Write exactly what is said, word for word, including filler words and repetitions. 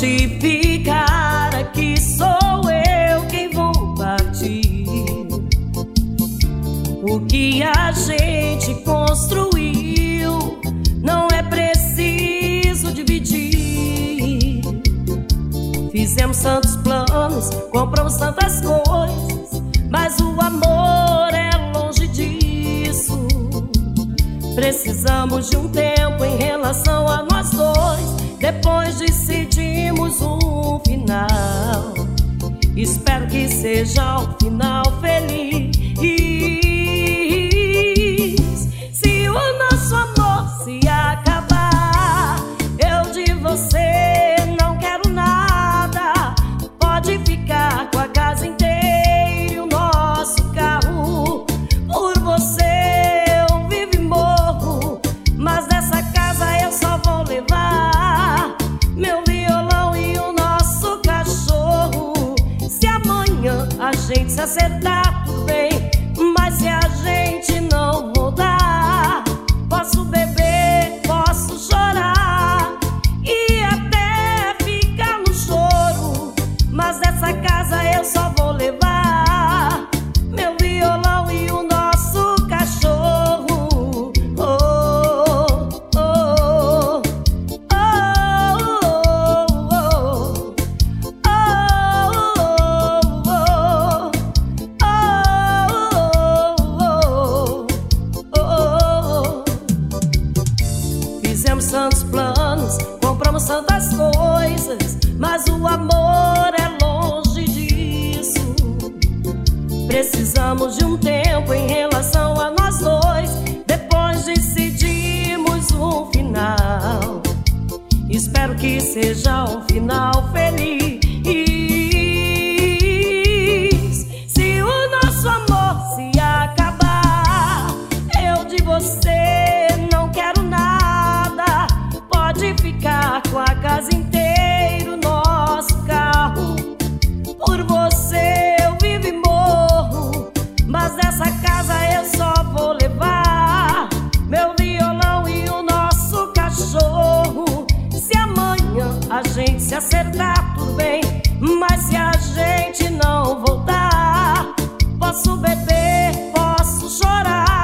Se ficar aqui, sou eu quem vou partir. O que a gente construiu não é preciso dividir. Fizemos tantos planos, compramos tantas coisas, mas o amor é longe disso. Precisamos de um tempo em relação a nós dois, depois decidimos um final. Espero que seja um final feliz. Se o nosso amor se acabar, eu de você não quero nada. Pode ficar com a casa inteira e o nosso carro. Por você eu vivo e morro, mas dessa casa eu só vou levar meu violão e o nosso cachorro. Se amanhã a gente se acertar, tudo bem, mas se a gente não voltar, posso beber, posso chorar e até ficar no choro, mas dessa casa eu só vou levar meu violão e o nosso cachorro. Oh, oh, oh, oh, oh, oh. Fizemos tantos planos, compramos tantas coisas, mas o amor é longe disso. Precisamos de um tempo em relação a nós dois, depois decidimos um final. Espero que seja um final feliz. Se o nosso amor se acabar, eu de você não quero nada. Pode ficar com a casa inteira, o nosso carro. Por você eu vivo e morro, mas dessa casa eu só vou levar meu violão e o nosso cachorro. Se amanhã a gente se acertar, tudo bem, mas se a gente não voltar, posso beber, posso chorar